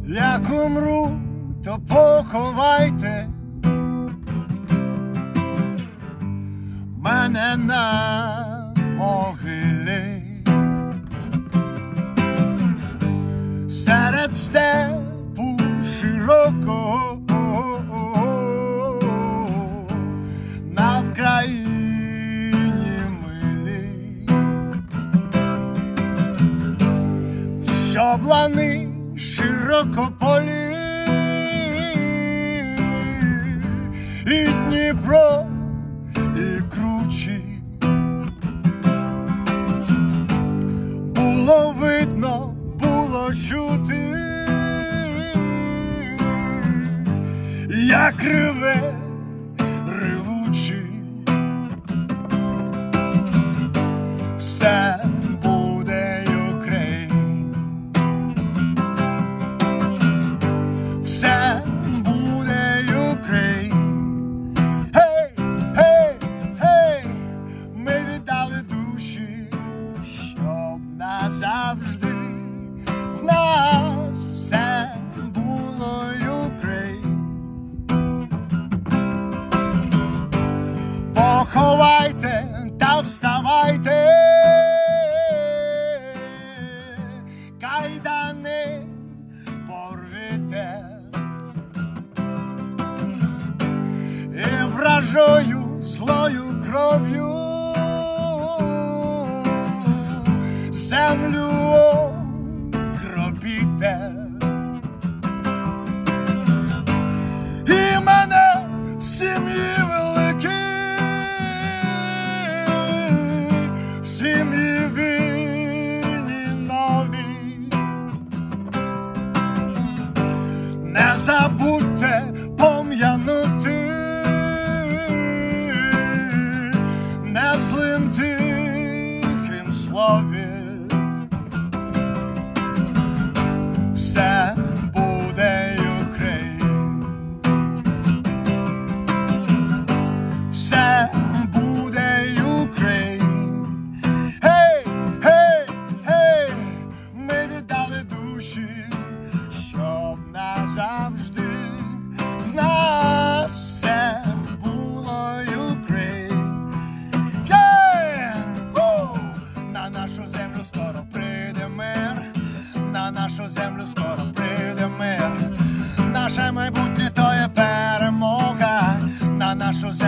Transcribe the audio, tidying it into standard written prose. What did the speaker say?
Як умру, то поховайте мене на могилі серед степу широкого на Вкраїні милій, щоб лани широкополі і Дніпро, і кручі було видно, було чути, як реве ревучий. Все буде Україн, все буде Україн. Гей, гей, гей, ми віддали душі, щоб назавжди в нас все було Україн. Поховайте та вставайте, кайдани порвите і вражою злою кров'ю землю окропіте. І мене в сім'ї великій, в сім'ї вільній новій, не забудьте пом'янути, не в злим тихим слові. Все буде Україн, все буде Україн. Гей, гей, гей, ми віддали душі, щоб назавжди в нас все було Україн. На нашу землю скоро прийде мир, на нашу землю скоро прийде мир. Наше майбутнє то є перемога. На нашу землю